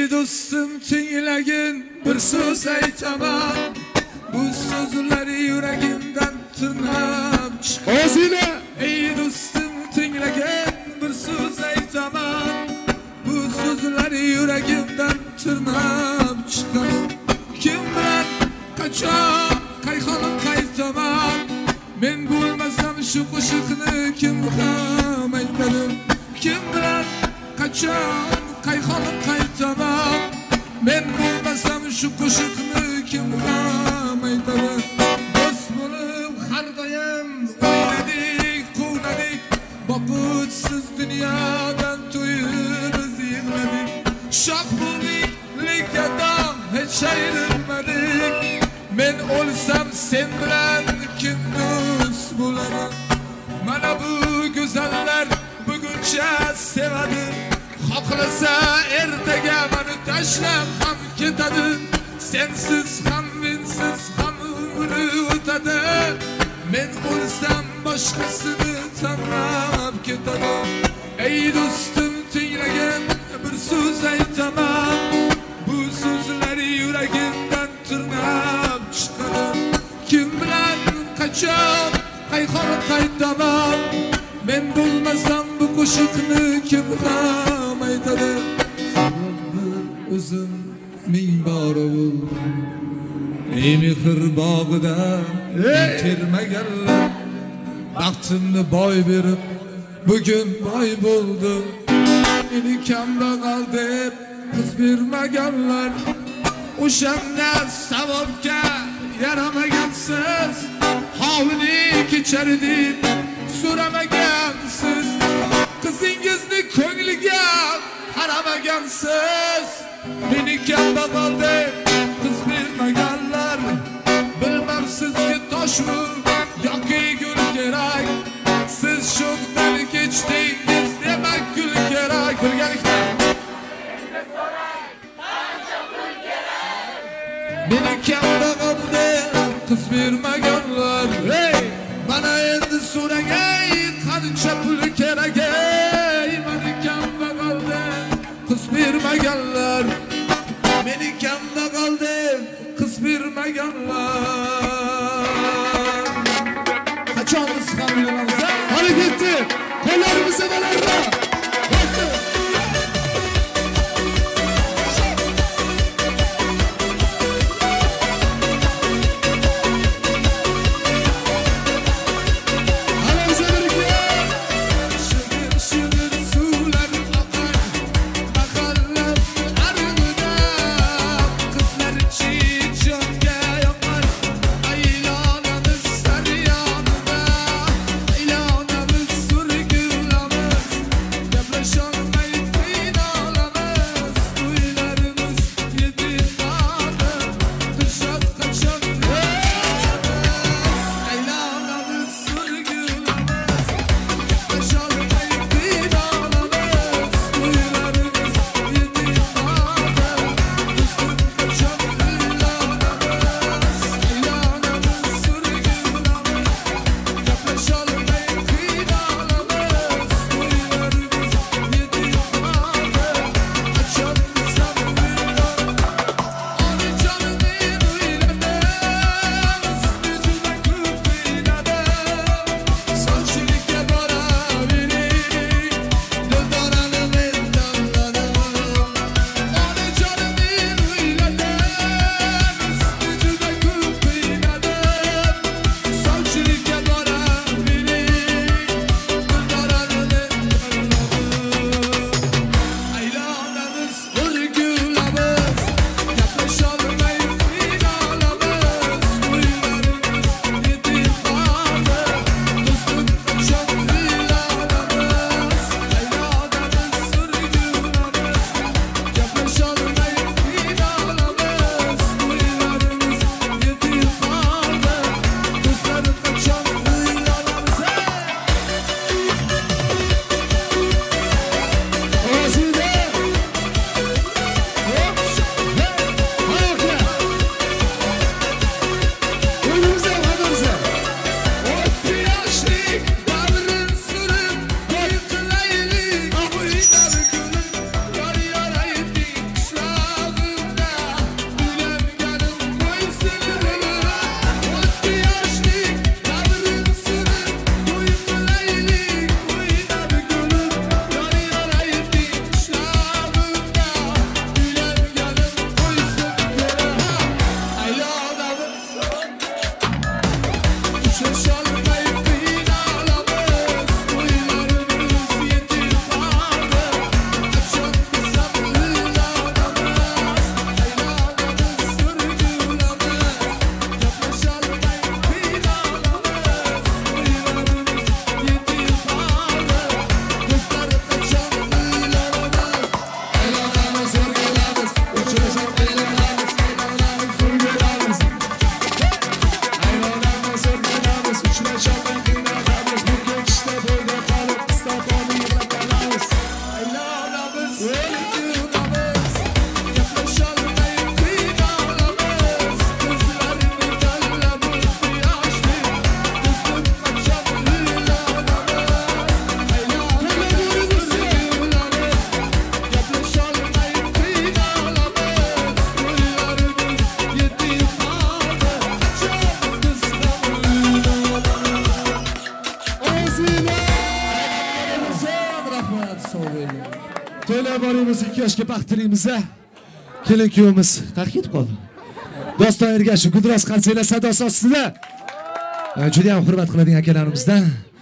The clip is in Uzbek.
Ey dostum tinglagin bir so'z aytaman. Bu so'zlari yuragimdan tirnab chiqadi. Ey dostum tinglagin bir so'z aytaman. Bu so'zlari yuragimdan tirnab chiqadi. Kim bilan qachon qayxonam qaytaman. Men bo'lmasam shu qo'shiqni kim ham aytadi. Kim bilan qachon qayxonam qaytaman. Men bo'lmasam shu qo'shiqni kim ham aytadi. Do'st bo'lib har doim o'ynadik, quvnadik. Boqutsiz dunyodan to'yib biz yig'ladik. Shoh bo'ldik, lekin hech ayrilmadik. Men o'lsam sen bilan kim do'st bo'ladi? Mana bu go'zallar buguncha sevadi. Xohlasa ertaga meni tashlab ham ketadi. Sensiz ham mensiz ham umri o'tadi. Men o'lsam boshqasini tanlab ketadi. Ey do'stim tinglagin bir so'z aytaman. Bu so'zlari yuragimdan tirnab chiqadi. Kim bilan qachon qayxonam qaytaman. Men bo'lmasam bu qo'shiqni kim ham aytadi. Sababi uzun ming bora bo'ldi. Ey mehr bog'ida termaganlar. Baxtimni boy berib bugun boy bo'ldim. Meni kambag'al deb qiz bermaganlar. O'shanda savobga yaramagansiz. Hovlini kechardik so'ramagansiz. Qizingizni ko'ngliga qaramagansiz. Meni kambag'al deb qiz bermaganlar. Bilmam sizga toshmi yoki gul kerak. Siz sho'xdan kechdingiz demak gul kerak. Bilganlikda meni kambag'al deb qiz bermaganlar. Bana endi so'ragay qancha pul kerak. Meni kambag'al deb qiz bermaganlar. Meni kambag'al deb qiz bermaganlar. Qachon biz ham bilamiz? Hareketli qo'llarimizni balandla. to'ylar borimiz 2 yoshga baxtlaymiz. Kelin kuyovimiz qayerga ketib qoldi? Doston Ergashev, Gulduros Qalsanglar sadosi ostida juda ham hurmat qiladigan akalarimizdan